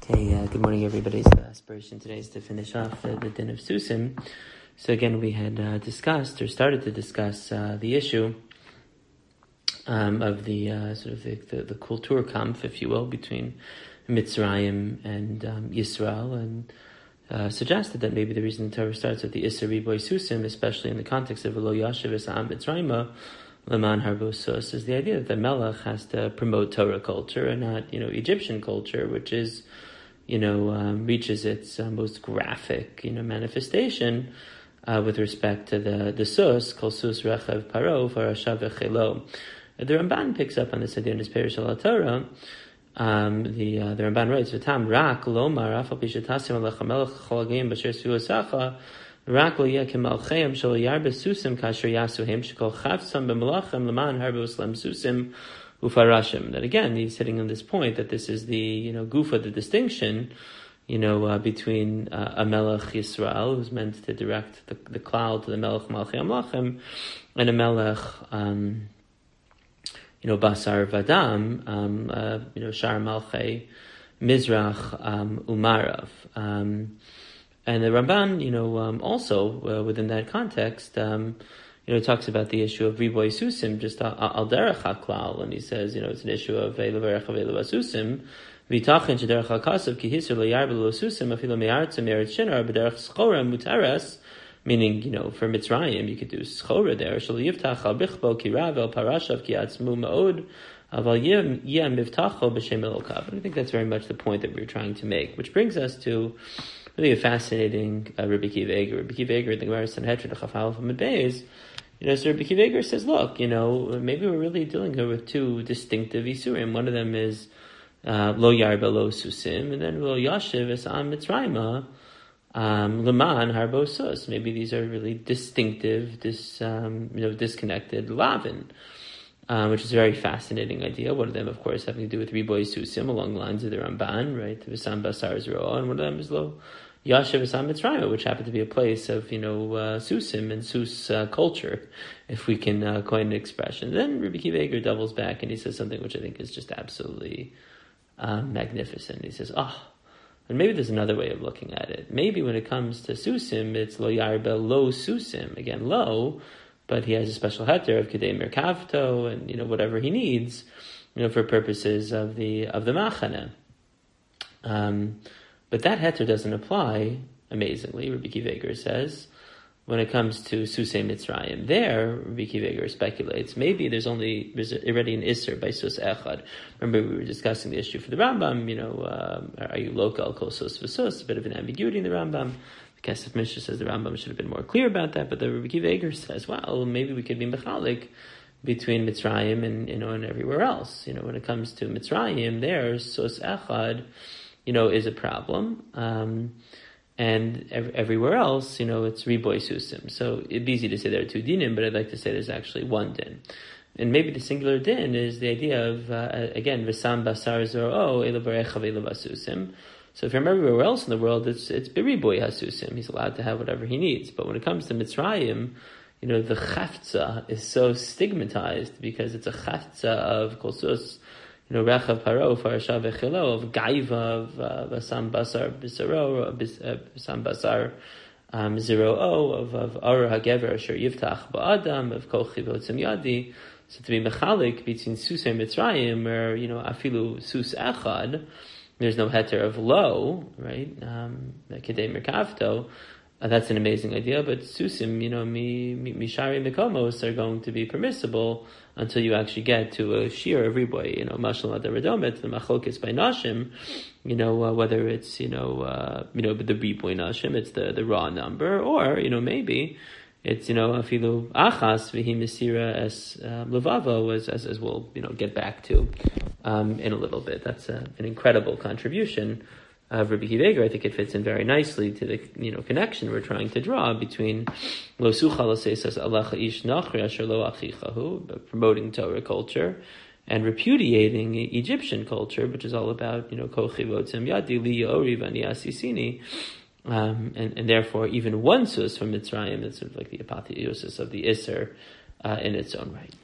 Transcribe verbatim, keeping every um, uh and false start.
Okay, uh, good morning, everybody. So the aspiration today is to finish off uh, the din of Susim. So again, we had uh, discussed, or started to discuss, uh, the issue um, of the uh, sort of the, the, the Kulturkampf, if you will, between Mitzrayim and um, Yisrael, and uh, suggested that maybe the reason the Torah starts with the Isser Riboy Susim, especially in the context of Lo Yashiv Esam Mitzrayim Leman Harbo Sus, is the idea that the Melech has to promote Torah culture and not, you know, Egyptian culture, which is, you know, um, reaches its uh, most graphic, you know, manifestation uh, with respect to the the sus, kol sus rechav paro farashav v'chelo. The Ramban picks up on this idea in his Perish al Torah. Um, the uh, the Ramban writes, "V'tam rak lomar afal pishatasim alech melech cholagim b'sher suasacha rak lo yeh kemalcheim shel yarbe susim kasher yasuhem shekol chavsam b'melachem leman harbos lem susim." Ufarashim. That again, he's hitting on this point that this is the, you know, gufa, the distinction, you know, uh, between uh, a Melech Yisrael, who's meant to direct the, the cloud to the Melech Malchei Amlachim, and a Melech, um, you know, Basar Vadam, um, uh, you know, Shar Malchei Mizrach um, Umarav. Um, and the Ramban, you know, um, also uh, within that context, um, you know, talks about the issue of Riboy Susim, just al derech haklal, and he says, you know, it's an issue of Eilavarech of Eilav Susim, v'tachin shederech hakasav ki hisur lo yarbe lo susim afilo me'aretz me'aretz shinar b'derech schora muteres, meaning, you know, for Mitzrayim you could do schora there, shal yivtach al bichbo ki rav el parashav ki atzmu ma'od aval yem mivtacho b'shem elokav. And I think that's very much the point that we were trying to make, which brings us to really a fascinating uh, Rabbi Akiva Eiger. Rabbi Akiva Eiger, the Gemara Sanhedrin, the Chaf Aleph Amud Beis, you know, so Rabbi Akiva Eiger says, look, you know, maybe we're really dealing here with two distinctive Isurim. One of them is uh, Lo Yarba Lo Susim, and then Lo Yashiv Esam Mitzrayim um, Leman Harbo Sus. Maybe these are really distinctive, dis, um, you know, disconnected Lavin, um, which is a very fascinating idea. One of them, of course, having to do with Riboy Susim along the lines of the Ramban, right? V'sam Basar Zero, and one of them is Lo Yashiv Esam Mitzrayim, which happened to be a place of, you know, uh, Susim and Sus uh, culture, if we can uh, coin an expression. Then Rabbi Akiva Eiger doubles back and he says something which I think is just absolutely um, magnificent. He says, oh, and maybe there's another way of looking at it. Maybe when it comes to Susim, it's Lo Yarbe Lo Susim. Again, Lo, but he has a special heter of Kedei Merkavto and, you know, whatever he needs, you know, for purposes of the of the Machane. Um, But that heter doesn't apply, amazingly, Rabbi Akiva Eiger says, when it comes to Susei Mitzrayim. There, Rabbi Akiva Eiger speculates, maybe there's only, there's already an Isser by Sus Echad. Remember, we were discussing the issue for the Rambam, you know, um, are you local, kol sus v'sus, a bit of an ambiguity in the Rambam. The Kesef Mishnah says the Rambam should have been more clear about that, but the Rabbi Akiva Eiger says, well, maybe we could be mechalik between Mitzrayim and, you know, and everywhere else. You know, when it comes to Mitzrayim, there, Sus Echad, you know, is a problem. Um, and ev- everywhere else, you know, it's Riboy Susim. So it'd be easy to say there are two dinim, but I'd like to say there's actually one din. And maybe the singular din is the idea of, uh, again, V'sam Basar Zoro, Eilavarech of Eilav Susim. So from everywhere else in the world, it's, it's Biriboy Hasusim. He's allowed to have whatever he needs. But when it comes to Mitzrayim, you know, the chaftza is so stigmatized because it's a chaftza of Kolsus, you know, Rechav Paro, Farashav V'chelo, of Gaiva, of Basam Basar Bisaro, Basam Basar Zero O, of of Ara Hagever Asher Yivtach Ba'adam, of Kochi V'otzim Yadi. So to be mechalik between Sus and Mitzrayim, or, you know, Afilu Sus Echad, there's no heter of Lo, right? Um, Kedei Merkavto. Uh, that's an amazing idea, but Susim, you know, mi, mi, Mishari Mikomos are going to be permissible until you actually get to a Shir of Riboy, you know, Mashal Adaradomet, the Machlokes by Nashim, you know, uh, whether it's, you know, uh, you know, the Riboy Nashim, it's the, the raw number, or, you know, maybe it's, you know, Afilu Achas Vihi Misira as Levavo, as, as, as we'll, you know, get back to um, in a little bit. That's a, an incredible contribution of Rabbi Akiva Eiger. I think it fits in very nicely to the, you know, connection we're trying to draw between Lo Sucha Lo Seisas Alacha Ish Nachri Asher Lo Achichahu, promoting Torah culture, and repudiating Egyptian culture, which is all about, you know, Kochi V'otzim Yadi Li Yori V'ani Asisini, um, and and therefore even one sus from Mitzrayim is sort of like the apotheosis of the Isser uh, in its own right.